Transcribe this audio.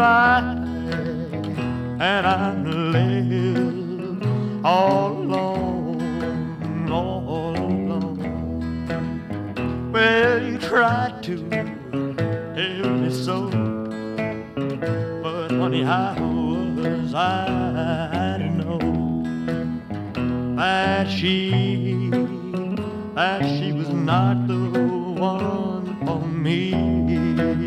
cry, and I live all alone, all alone. Well, you tried to tell me so, but honey, how was I to know that she was not